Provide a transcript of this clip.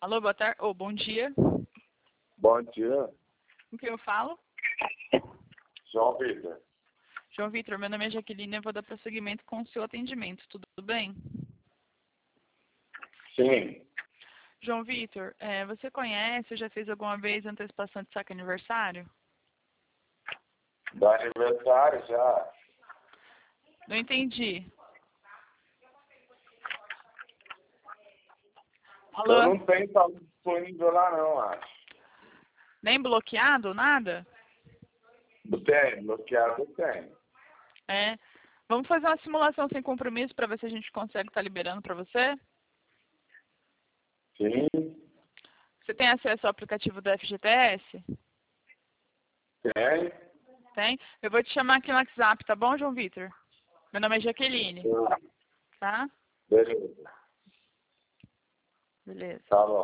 Alô, boa tarde. Bom dia. Bom dia, Com quem eu falo? João Vitor. João Vitor, meu nome é Jaqueline e eu vou dar prosseguimento com o seu atendimento. Tudo bem? Sim, João Vitor, você conhece ou já fez alguma vez antecipação de saque aniversário? do aniversário já. Não entendi. Eu Alô? não tenho saldo disponível lá não, acho. Nem bloqueado, nada? Tem, bloqueado tem. É. Vamos fazer uma simulação sem compromisso para ver se a gente consegue estar liberando para você? Sim, Você tem acesso ao aplicativo do FGTS? tem. Tem? Eu vou te chamar aqui no WhatsApp, tá bom, João Vitor? Meu nome é Jaqueline, tá? Beleza, Beleza. tá bom.